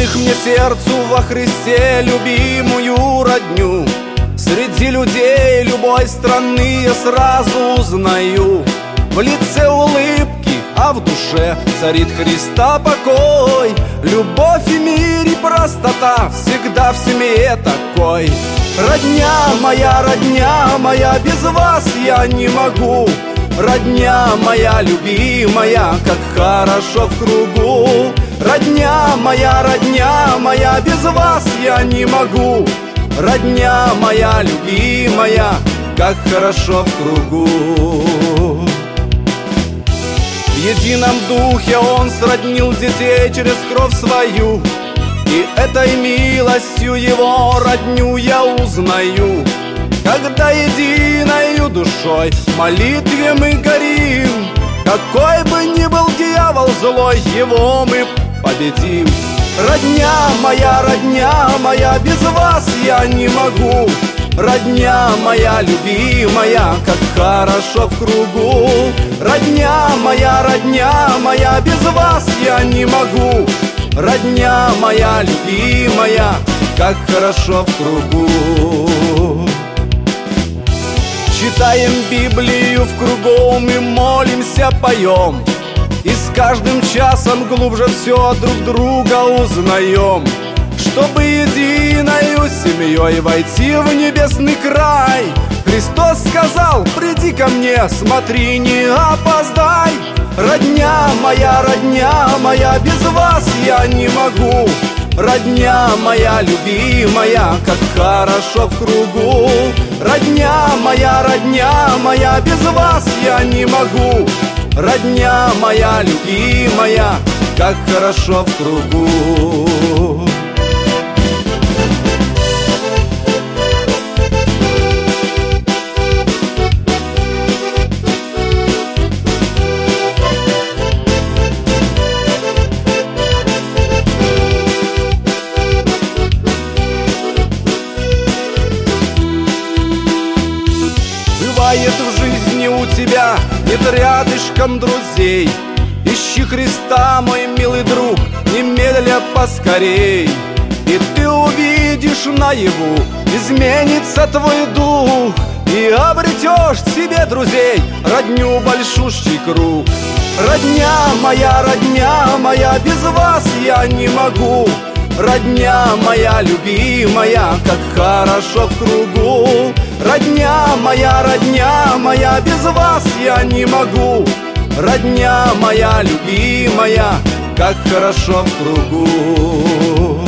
родных мне сердцу во Христе любимую родню. Среди людей любой страны я сразу узнаю. В лице улыбки, а в душе царит Христа покой. Любовь и мир и простота всегда в семье такой. Родня моя, без вас я не могу. Родня моя любимая, как хорошо в кругу. Родня моя, без вас я не могу. Родня моя любимая, как хорошо в кругу. В едином духе Он сроднил детей через кровь свою, и этой милостью Его родню я узнаю. Когда единою душой в молитве мы горим, какой бы ни был дьявол злой, его мы победим. Родня моя, без вас я не могу. Родня моя любимая, как хорошо в кругу. Родня моя, без вас я не могу. Родня моя любимая, как хорошо в кругу. Читаем Библию вкругом и молимся, поем, и с каждым часом глубже все друг друга узнаем. Чтобы единою семьей войти в небесный край, Христос сказал: приди ко мне, смотри, не опоздай. Родня моя, без вас я не могу. Родня моя любимая, как хорошо в кругу. Родня моя, без вас я не могу. Родня моя любимая, как хорошо в кругу. Бывает в жизни у тебя нет рядышком друзей. Ищи Христа, мой милый друг, немедля поскорей. И ты увидишь наяву, изменится твой дух, и обретешь себе друзей, родню большущий круг. Родня моя, без вас я не могу. Родня моя любимая, как хорошо в кругу. Родня моя, без вас я не могу. Родня моя любимая, как хорошо в кругу.